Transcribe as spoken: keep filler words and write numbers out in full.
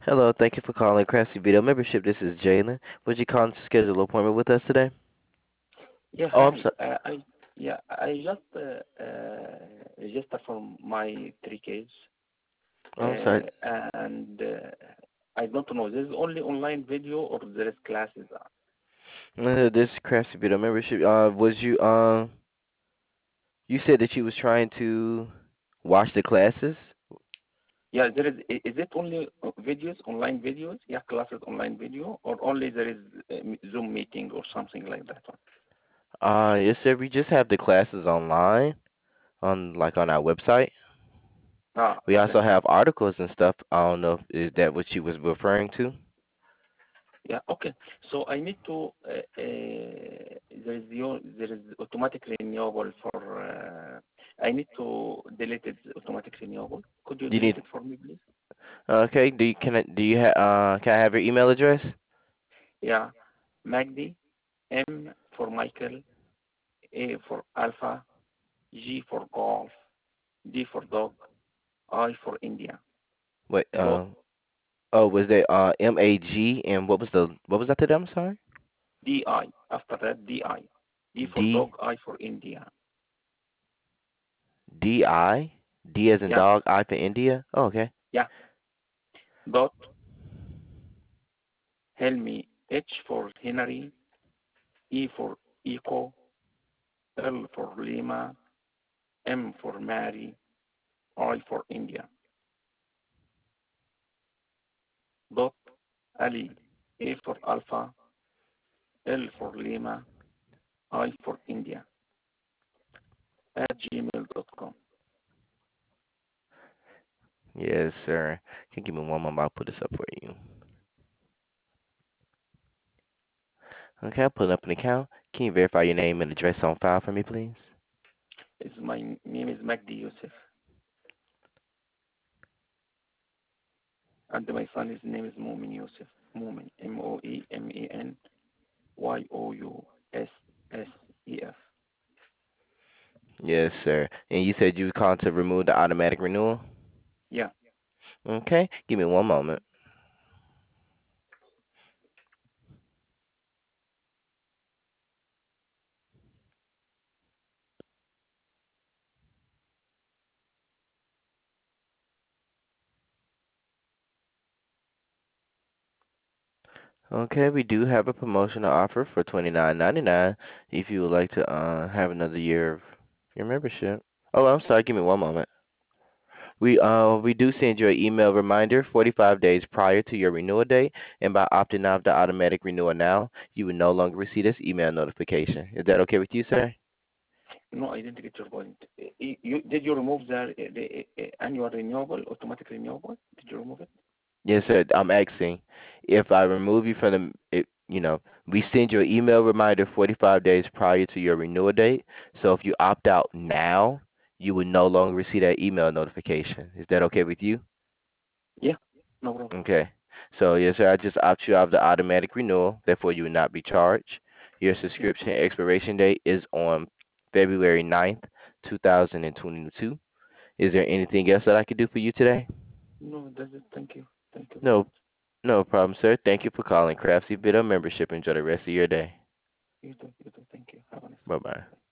Hello, thank you for calling Craftsy Video Membership. This is Jalen. Would you call to schedule an appointment with us today? Yeah, Oh, I'm hi. sorry. Uh, I yeah, I just uh, uh, registered for my three Ks, Oh, I'm sorry. uh, and uh, I don't know. There is only online video or there is classes. Uh, this is Craftsy Video Membership. Uh, was you um? You said that you was trying to watch the classes. Yeah, there is. i- Is it only uh, videos, online videos? Yeah, classes, online video, or only there is uh, m- Zoom meeting or something like that one? Uh, yes, sir. We just have the classes online on like on our website. Ah, We okay. also have articles and stuff. I don't know if is that what you was referring to. Yeah, okay. So I need to, uh, uh, there is your, there is automatic renewable for, uh, I need to delete it, automatic renewable. Could you You delete need. it for me, please? Okay. Do you can I, do you ha, uh can I have your email address? Yeah, Magdi, M for Michael, A for Alpha, G for Golf, D for Dog, I for India. Wait. Dot, Uh. Oh, was that uh M A G and what was the what was that today? I'm sorry. D I, after that D I. D for D Dog, I for India. D I D as in Yeah, dog, I for India. Oh, okay. yeah. Dot, Helmi, H for Henry, E for Eco, L for Lima, M for Mary, I for India. Dot Ali, A for Alpha, L for Lima, I for India at gmail dot com. Yes, sir. Can you give me one moment? I'll put this up for you. Okay, I'll put up an account. Can you verify your name and address on file for me, please? Is my name is Magdi Youssef, and my son's name is Moomin Youssef. Moomin, M O E M E N Y O U S S E F. Yes, sir. And you said you were calling to remove the automatic renewal? Yeah. Okay, give me one moment. Okay, we do have a promotional offer for twenty nine ninety nine if you would like to uh have another year of your membership. Oh, I'm sorry, give me one moment. We uh we do send you an email reminder forty-five days prior to your renewal date, and by opting out of the automatic renewal now, you will no longer receive this email notification. Is that okay with you, sir? No, I didn't get your point. Eh, eh, You, did you remove the, the uh, annual renewable, automatic renewable? Did you remove it? Yes, sir. I'm asking if I remove you from the, it, you know, we send you an email reminder forty-five days prior to your renewal date. So if you opt out now, you will no longer receive that email notification. Is that okay with you? Yeah, no problem. Okay. So yes, sir. I just opt you out of the automatic renewal. Therefore, you will not be charged. Your Yeah. subscription expiration date is on February ninth, two thousand twenty-two. Is there anything else that I could do for you today? No, that's it. Thank you. Thank you very No, much. no problem, sir. Thank you for calling Craftsy Video Membership. Enjoy the rest of your day. You too. You too. Thank you. Have a nice Bye bye. day.